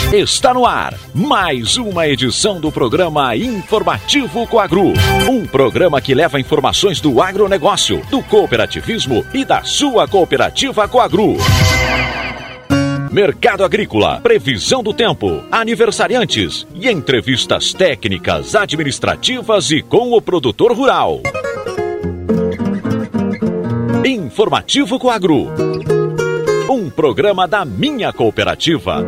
Está no ar mais uma edição do programa Informativo Coagru. Um programa que leva informações do agronegócio, do cooperativismo e da sua cooperativa Coagru. Mercado agrícola, previsão do tempo, aniversariantes e entrevistas técnicas, administrativas e com o produtor rural. Informativo Coagru. Um programa da minha cooperativa.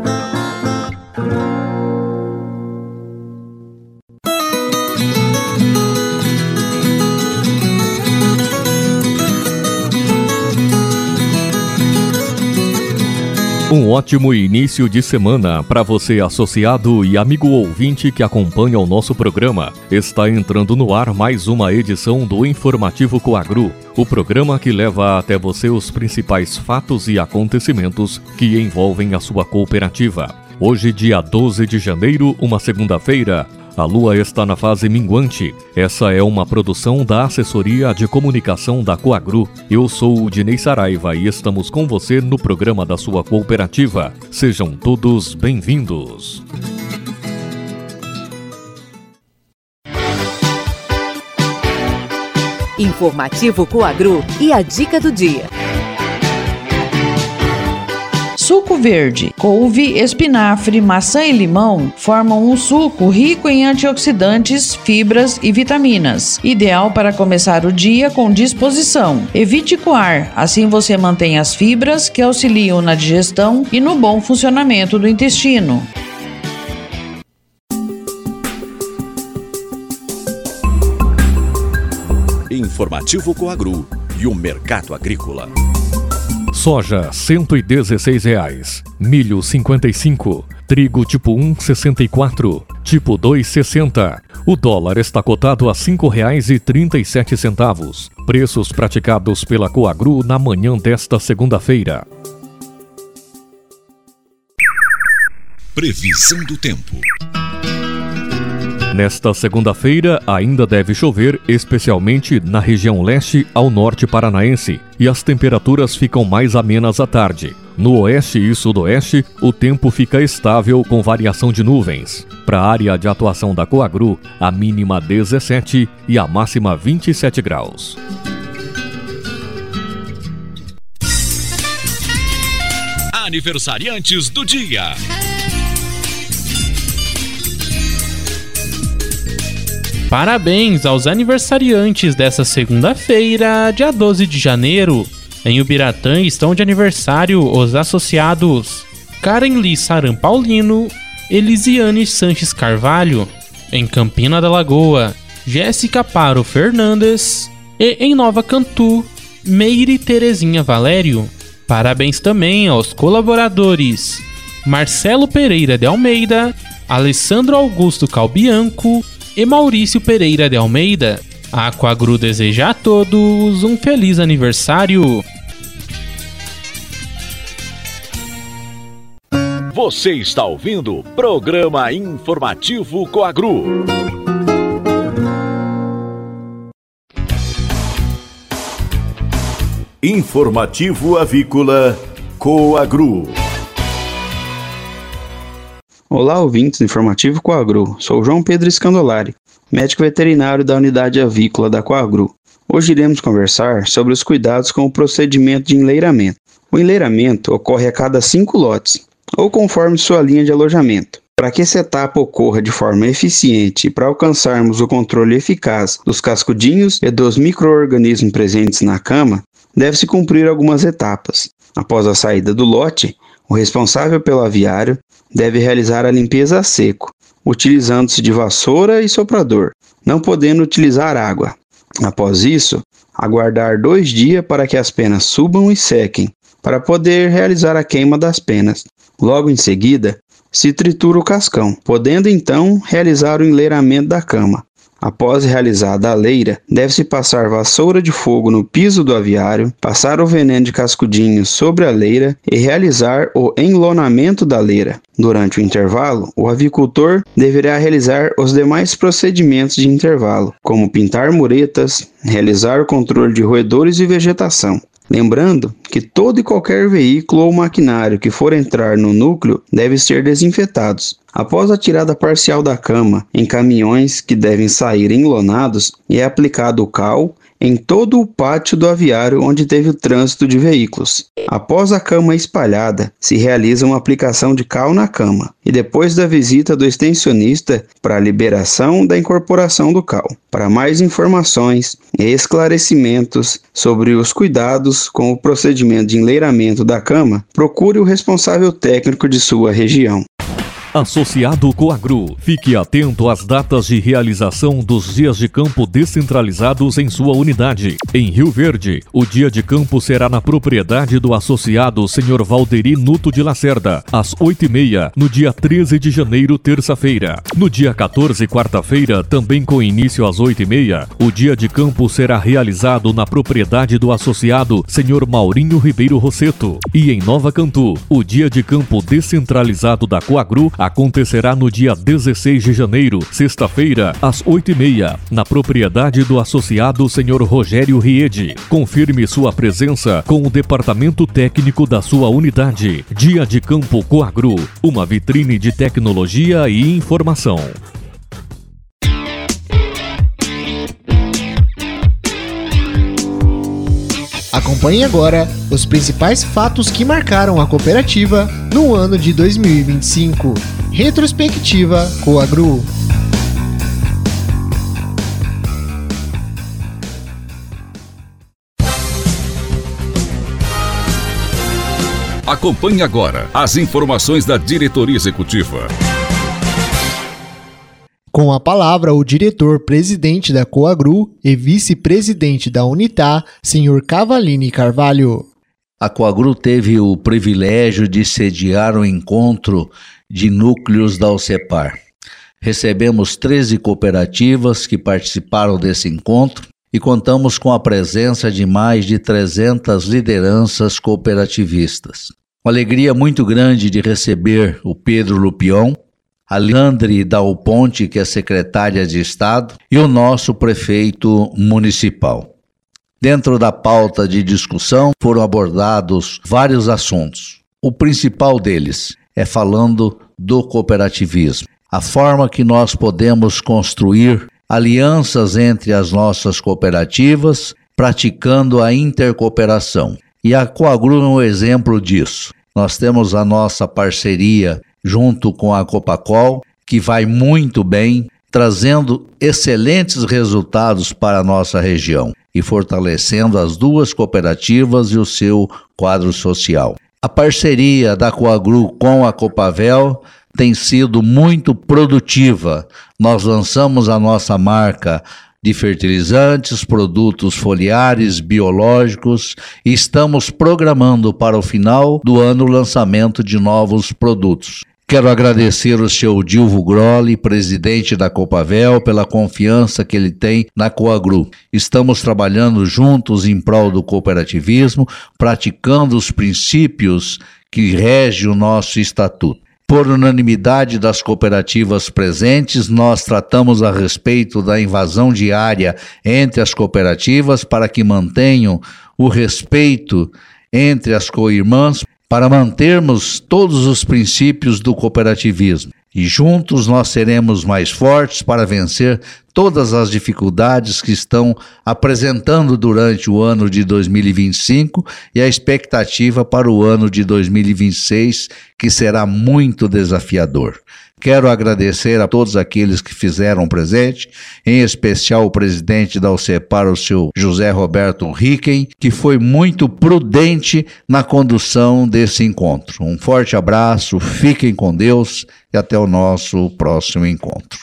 Um ótimo início de semana para você, associado e amigo ouvinte que acompanha o nosso programa. Está entrando no ar mais uma edição do Informativo Coagru, o programa que leva até você os principais fatos e acontecimentos que envolvem a sua cooperativa. Hoje, dia 12 de janeiro, uma segunda-feira. A lua está na fase minguante. Essa é uma produção da Assessoria de Comunicação da Coagru. Eu sou o Dinei Saraiva e estamos com você no programa da sua cooperativa. Sejam todos bem-vindos. Informativo Coagru e a dica do dia. Suco verde, couve, espinafre, maçã e limão formam um suco rico em antioxidantes, fibras e vitaminas. Ideal para começar o dia com disposição. Evite coar, assim você mantém as fibras que auxiliam na digestão e no bom funcionamento do intestino. Informativo Coagru e o mercado agrícola. Soja, R$ 116,00. Milho, R$ 55. Trigo tipo 1, R$ 64. Tipo 2, R$ 60. O dólar está cotado a R$ 5,37. Preços praticados pela Coagru na manhã desta segunda-feira. Previsão do tempo. Nesta segunda-feira ainda deve chover, especialmente na região leste ao norte paranaense, e as temperaturas ficam mais amenas à tarde. No oeste e sudoeste, o tempo fica estável com variação de nuvens. Para a área de atuação da Coagru, a mínima 17 e a máxima 27 graus. Aniversariantes do dia. Parabéns aos aniversariantes dessa segunda-feira, dia 12 de janeiro. Em Ubiratã estão de aniversário os associados Karen Lee Saran Paulino, Elisiane Sanches Carvalho. Em Campina da Lagoa, Jéssica Paro Fernandes. E em Nova Cantu, Meire Terezinha Valério. Parabéns também aos colaboradores Marcelo Pereira de Almeida, Alessandro Augusto Calbianco e Maurício Pereira de Almeida. A Coagru deseja a todos um feliz aniversário. Você está ouvindo o programa Informativo Coagru. Informativo Avícola Coagru. Olá, ouvintes do Informativo Coagru. Sou João Pedro Scandolari, médico veterinário da unidade avícola da Coagru. Hoje iremos conversar sobre os cuidados com o procedimento de enleiramento. O enleiramento ocorre a cada 5 lotes, ou conforme sua linha de alojamento. Para que essa etapa ocorra de forma eficiente e para alcançarmos o controle eficaz dos cascudinhos e dos micro-organismos presentes na cama, deve-se cumprir algumas etapas. Após a saída do lote, o responsável pelo aviário deve realizar a limpeza a seco, utilizando-se de vassoura e soprador, não podendo utilizar água. Após isso, aguardar 2 dias para que as penas subam e sequem, para poder realizar a queima das penas. Logo em seguida, se tritura o cascão, podendo então realizar o enleiramento da cama. Após realizada a leira, deve-se passar vassoura de fogo no piso do aviário, passar o veneno de cascudinhos sobre a leira e realizar o enlonamento da leira. Durante o intervalo, o avicultor deverá realizar os demais procedimentos de intervalo, como pintar muretas, realizar o controle de roedores e vegetação. Lembrando que todo e qualquer veículo ou maquinário que for entrar no núcleo deve ser desinfetados. Após a tirada parcial da cama em caminhões que devem sair enlonados, é aplicado o cal em todo o pátio do aviário onde teve o trânsito de veículos. Após a cama espalhada, se realiza uma aplicação de cal na cama e depois da visita do extensionista para a liberação da incorporação do cal. Para mais informações e esclarecimentos sobre os cuidados com o procedimento de enleiramento da cama, procure o responsável técnico de sua região. Associado Coagru, fique atento às datas de realização dos dias de campo descentralizados em sua unidade. Em Rio Verde, o dia de campo será na propriedade do associado Sr. Valderi Nuto de Lacerda, às 8h30, no dia 13 de janeiro, terça-feira. No dia 14, quarta-feira, também com início às 8h30, o dia de campo será realizado na propriedade do associado Sr. Maurinho Ribeiro Rosseto. E em Nova Cantu, o dia de campo descentralizado da Coagru acontecerá no dia 16 de janeiro, sexta-feira, às 8h30, na propriedade do associado Sr. Rogério Riede. Confirme sua presença com o departamento técnico da sua unidade. Dia de Campo Coagru, uma vitrine de tecnologia e informação. Acompanhe agora os principais fatos que marcaram a cooperativa no ano de 2025. Retrospectiva Coagru. Acompanhe agora as informações da diretoria executiva. Com a palavra, o diretor-presidente da Coagru e vice-presidente da Unitá, Sr. Cavalini Carvalho. A Coagru teve o privilégio de sediar o encontro de núcleos da OCEPAR. Recebemos 13 cooperativas que participaram desse encontro e contamos com a presença de mais de 300 lideranças cooperativistas. Uma alegria muito grande de receber o Pedro Lupion, a Leandre Dal Ponte, que é secretária de Estado, e o nosso prefeito municipal. Dentro da pauta de discussão foram abordados vários assuntos. O principal deles é falando do cooperativismo, a forma que nós podemos construir alianças entre as nossas cooperativas, praticando a intercooperação. E a Coagru é um exemplo disso. Nós temos a nossa parceria junto com a Copacol, que vai muito bem, trazendo excelentes resultados para a nossa região e fortalecendo as duas cooperativas e o seu quadro social. A parceria da Coagru com a Copavel tem sido muito produtiva. Nós lançamos a nossa marca de fertilizantes, produtos foliares, biológicos e estamos programando para o final do ano o lançamento de novos produtos. Quero agradecer ao seu Dilvo Grolli, presidente da Copavel, pela confiança que ele tem na Coagru. Estamos trabalhando juntos em prol do cooperativismo, praticando os princípios que regem o nosso estatuto. Por unanimidade das cooperativas presentes, nós tratamos a respeito da invasão diária entre as cooperativas para que mantenham o respeito entre as co-irmãs, para mantermos todos os princípios do cooperativismo. E juntos nós seremos mais fortes para vencer todas as dificuldades que estão apresentando durante o ano de 2025 e a expectativa para o ano de 2026, que será muito desafiador. Quero agradecer a todos aqueles que fizeram presente, em especial o presidente da OCEPAR, o seu José Roberto Ricken, que foi muito prudente na condução desse encontro. Um forte abraço, fiquem com Deus e até o nosso próximo encontro.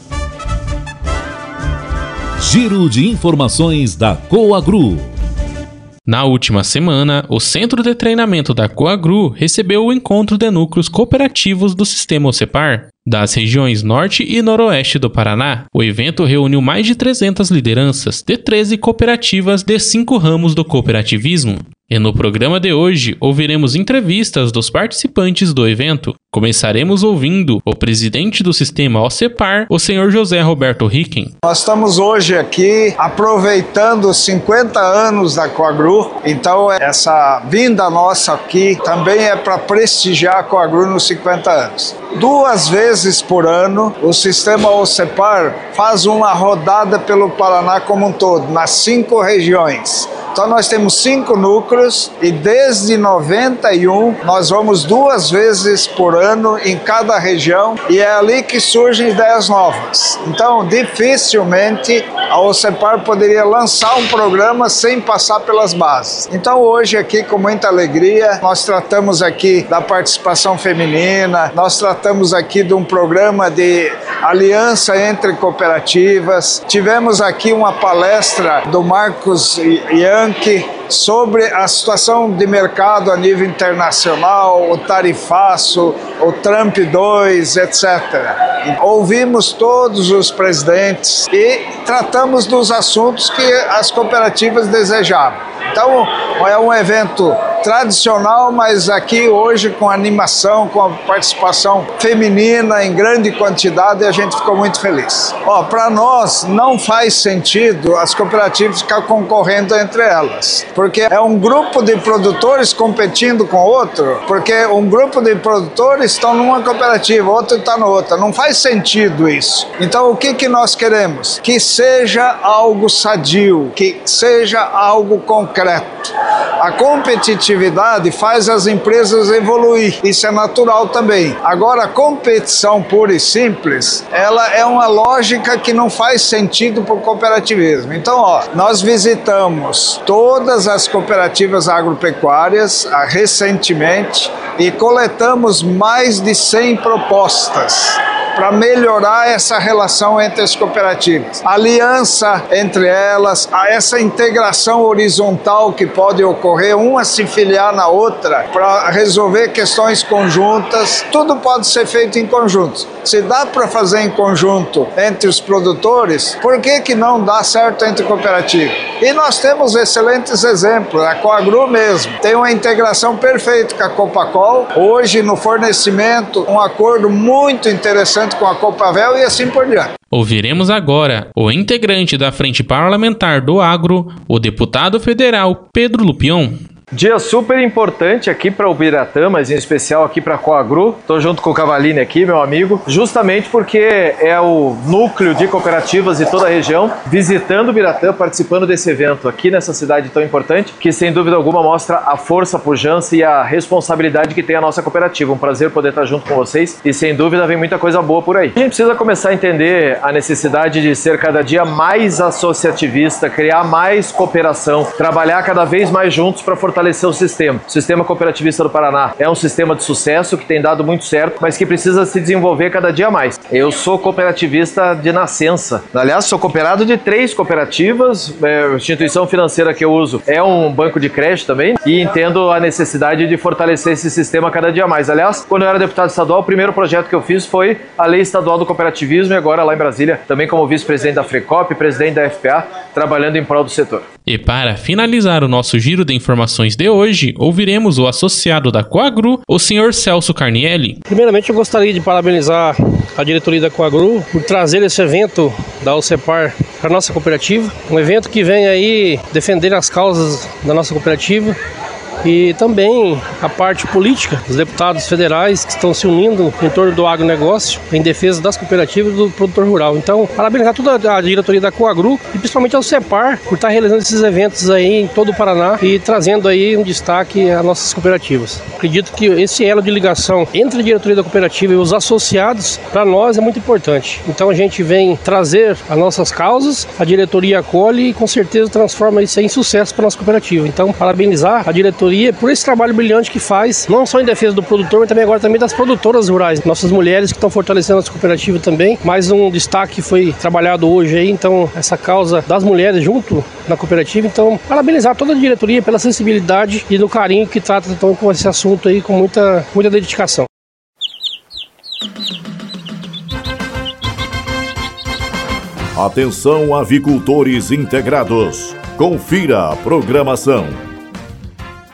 Giro de informações da Coagru. Na última semana, o Centro de Treinamento da Coagru recebeu o encontro de núcleos cooperativos do Sistema OCEPAR, das regiões Norte e Noroeste do Paraná. O evento reuniu mais de 300 lideranças de 13 cooperativas de 5 ramos do cooperativismo. E no programa de hoje, ouviremos entrevistas dos participantes do evento. Começaremos ouvindo o presidente do sistema OCEPAR, o senhor José Roberto Ricken. Nós estamos hoje aqui aproveitando os 50 anos da Coagru, então essa vinda nossa aqui também é para prestigiar a Coagru nos 50 anos. 2 vezes por ano, o sistema OCEPAR faz uma rodada pelo Paraná como um todo, nas 5 regiões. Então nós temos 5 núcleos e desde 91 nós vamos 2 vezes por ano em cada região e é ali que surgem ideias novas. Então dificilmente a OCEPAR poderia lançar um programa sem passar pelas bases. Então hoje aqui com muita alegria nós tratamos aqui da participação feminina, nós tratamos aqui de um programa de aliança entre cooperativas. Tivemos aqui uma palestra do Marcos Yankee sobre a situação de mercado a nível internacional, o tarifaço, o Trump 2, etc. Ouvimos todos os presidentes e tratamos dos assuntos que as cooperativas desejavam. Então, é um evento tradicional, mas aqui hoje com animação, com a participação feminina em grande quantidade, e a gente ficou muito feliz. Para nós não faz sentido as cooperativas ficar concorrendo entre elas, porque é um grupo de produtores competindo com outro, porque um grupo de produtores estão numa cooperativa, outro está na outra. Não faz sentido isso. Então, o que nós queremos? Que seja algo sadio, que seja algo concreto. A competitividade faz as empresas evoluir, isso é natural também. Agora, a competição pura e simples, ela é uma lógica que não faz sentido para o cooperativismo. Então, nós visitamos todas as cooperativas agropecuárias recentemente e coletamos mais de 100 propostas para melhorar essa relação entre as cooperativas. A aliança entre elas, essa integração horizontal que pode ocorrer, uma se filiar na outra para resolver questões conjuntas, tudo pode ser feito em conjunto. Se dá para fazer em conjunto entre os produtores, por que não dá certo entre cooperativas? E nós temos excelentes exemplos, a Coagru mesmo tem uma integração perfeita com a Copacol, hoje no fornecimento, um acordo muito interessante com a Copavel e assim por diante. Ouviremos agora o integrante da Frente Parlamentar do Agro, o deputado federal Pedro Lupion. Dia super importante aqui para o Ubiratã, mas em especial aqui para a Coagru. Estou junto com o Cavalini aqui, meu amigo, justamente porque é o núcleo de cooperativas de toda a região visitando o Ubiratã, participando desse evento aqui nessa cidade tão importante, que sem dúvida alguma mostra a força, a pujança e a responsabilidade que tem a nossa cooperativa. Um prazer poder estar junto com vocês e sem dúvida vem muita coisa boa por aí. A gente precisa começar a entender a necessidade de ser cada dia mais associativista, criar mais cooperação, trabalhar cada vez mais juntos para fortalecer o sistema. O sistema cooperativista do Paraná é um sistema de sucesso que tem dado muito certo, mas que precisa se desenvolver cada dia mais. Eu sou cooperativista de nascença. Aliás, sou cooperado de 3 cooperativas. A instituição financeira que eu uso é um banco de crédito também e entendo a necessidade de fortalecer esse sistema cada dia mais. Aliás, quando eu era deputado estadual, o primeiro projeto que eu fiz foi a Lei Estadual do Cooperativismo e agora lá em Brasília, também como vice-presidente da FRECOP, presidente da FPA, trabalhando em prol do setor. E para finalizar o nosso giro de informações de hoje, ouviremos o associado da Coagru, o senhor Celso Carnielli. Primeiramente, eu gostaria de parabenizar a diretoria da Coagru por trazer esse evento da OCEPAR para a nossa cooperativa. Um evento que vem aí defender as causas da nossa cooperativa e também a parte política, os deputados federais que estão se unindo em torno do agronegócio em defesa das cooperativas e do produtor rural. Então, parabenizar toda a diretoria da Coagru e principalmente ao CEPAR por estar realizando esses eventos aí em todo o Paraná e trazendo aí um destaque às nossas cooperativas. Acredito que esse elo de ligação entre a diretoria da cooperativa e os associados, para nós é muito importante. Então a gente vem trazer as nossas causas, a diretoria acolhe e com certeza transforma isso em sucesso para a nossa cooperativa. Então, parabenizar a diretoria por esse trabalho brilhante que faz, não só em defesa do produtor, mas também agora também das produtoras rurais. Nossas mulheres que estão fortalecendo a nossa cooperativa também. Mais um destaque que foi trabalhado hoje aí, então, essa causa das mulheres junto na cooperativa. Então, parabenizar toda a diretoria pela sensibilidade e no carinho que trata então, com esse assunto aí com muita dedicação. Atenção, avicultores integrados. Confira a programação.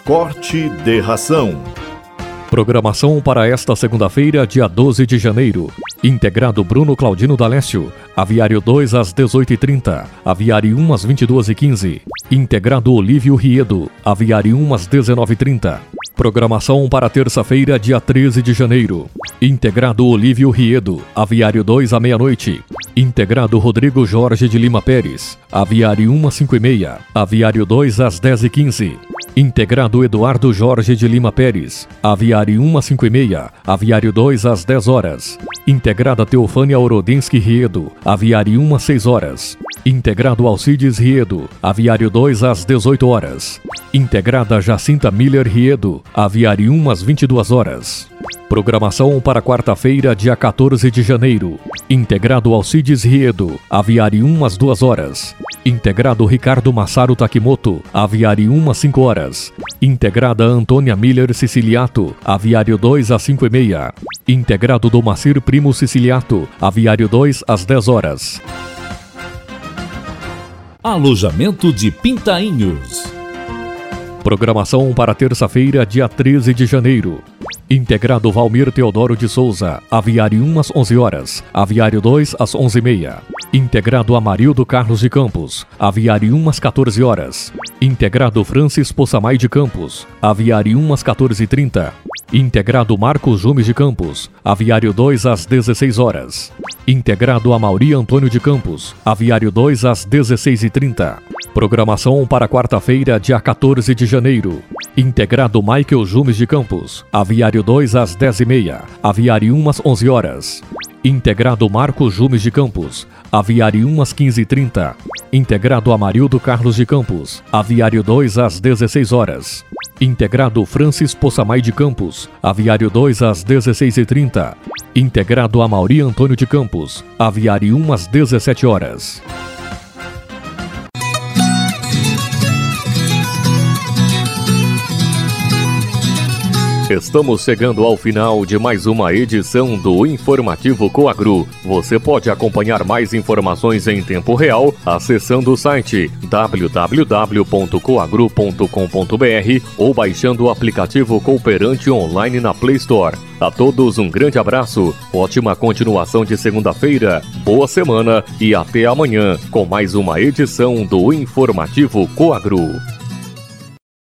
Corte de ração. Programação para esta segunda-feira, dia 12 de janeiro. Integrado Bruno Claudino D'Alessio. Aviário 2 às 18h30. Aviário 1 às 22h15. Integrado Olívio Riedo. Aviário 1 às 19h30. Programação para terça-feira, dia 13 de janeiro. Integrado Olívio Riedo. Aviário 2 à meia-noite. Integrado Rodrigo Jorge de Lima Pérez. Aviário 1 às 5h30. Aviário 2 às 10h15. Integrado Eduardo Jorge de Lima Pérez. Aviário 1 às 5h30. Aviário 2 às 10 horas. Integrada Teofânia Orodensky Riedo. Aviário 1 às 6 horas. Integrado Alcides Riedo. Aviário 2 às 18 horas. Integrada Jacinta Miller Riedo. Aviário 1 às 22 horas. Programação para quarta-feira, dia 14 de janeiro. Integrado Alcides Riedo. Aviário 1 às 2 horas. Integrado Ricardo Massaro Takimoto. Aviário 1 às 5 horas. Integrada Antônia Miller Siciliato. Aviário 2 às 5h30. Integrado Domacir Primo Siciliato. Aviário 2 às 10 horas. Alojamento de Pintainhos. Programação para terça-feira, dia 13 de janeiro. Integrado Valmir Teodoro de Souza. Aviário 1 às 11 horas. Aviário 2 às 11h30. Integrado Amarildo Carlos de Campos. Aviário 1 às 14 horas. Integrado Francis Possamay de Campos. Aviário 1 às 14h30. Integrado Marcos Jumes de Campos. Aviário 2 às 16 horas. Integrado Amauri Antônio de Campos. Aviário 2 às 16h30. Programação para quarta-feira, dia 14 de janeiro. Integrado Michael Jumes de Campos. Aviário 2 às 10h30. Aviário 1 às 11 horas. Integrado Marcos Jumes de Campos. Aviário 1 às 15h30. Integrado Amarildo Carlos de Campos. Aviário 2 às 16 horas. Integrado Francis Possamay de Campos. Aviário 2 às 16h30. Integrado Amauri Antônio de Campos. Aviário 1 às 17 horas. Estamos chegando ao final de mais uma edição do Informativo Coagru. Você pode acompanhar mais informações em tempo real acessando o site www.coagru.com.br ou baixando o aplicativo Cooperante online na Play Store. A todos um grande abraço, ótima continuação de segunda-feira, boa semana e até amanhã com mais uma edição do Informativo Coagru.